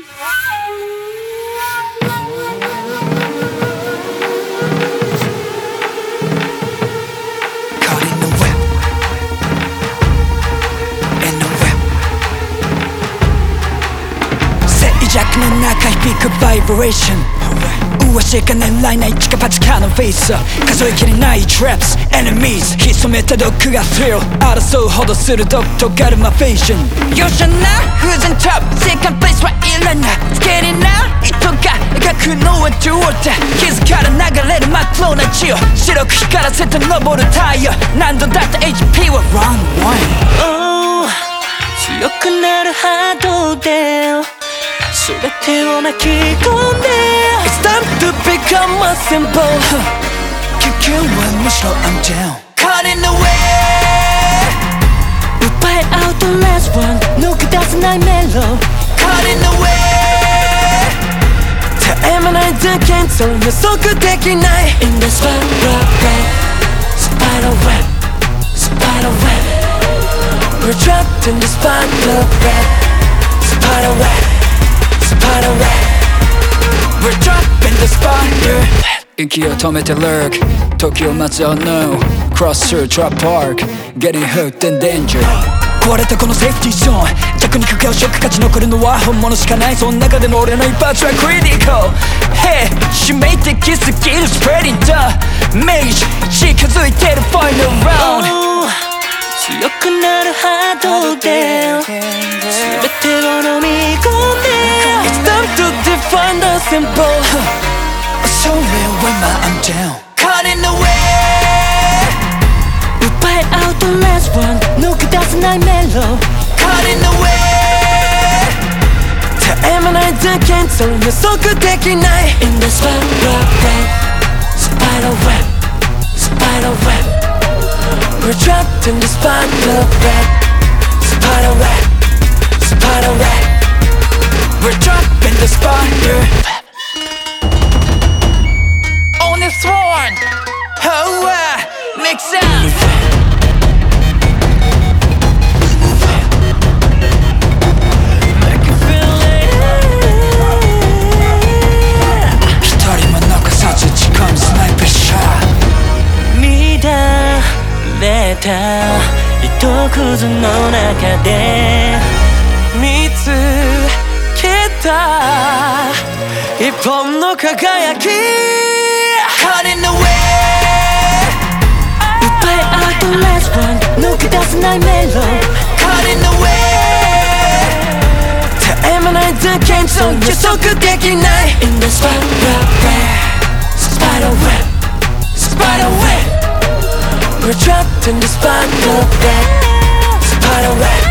弱の中響くバイブレーション上しか狙えないチカパチカのフェイス数えきれない traps enemies 潜めた毒が thrill 争うほど鋭く尖るマフェーションよっしゃな Who's on top second place はいらないつけりな糸が描くのはジョーダン傷から流れる真っ黒な血を白く光らせて昇る太陽何度だって HP は wrong one、 強くなる波動で全てを巻き込んで It's time to become a symbol 救急はむしろ I'm down Caught in the way 奪い合うと last one 抜け出せないメロ Caught in the way 絶え間ない絶景そ予測できない In the spiral web Spiral web Spiral web We're trapped in the spiral web Spiral web Spider web We're trapped in the spider 息を止めて lurk 時を待つ unknown Cross through trap park Getting hooked in danger 壊れたこのセーフティーゾーン弱肉強食勝ち残るのは本物しかないその中での俺の一発はクリティカル Hey 致命的すぎる spreading the mage 近づいてる final round 強くなる波動で全てを飲み込んで It's time to define the symbol So real when I'm down Caught in the way 奪い合うと last one 抜け出せないメロ Caught in the way 絶え間ない絶景そ予測できない In the spiral web Spiral web Spiral web We're trapped in the spiral web Spiral web Spiral web We're trapped in the spider web On the throne Oh, make sound Make you feel it 一人も残さず打ち込むスナイパーショット乱れた糸くずの中で見つけた一本の輝き Caught in the way 奪い合うと last one 抜け出せないメロ Caught in the way 絶え間ない絶景そ予測できない In the spiral web Spiral web Spiral web We're trapped in the spiral web Spiral web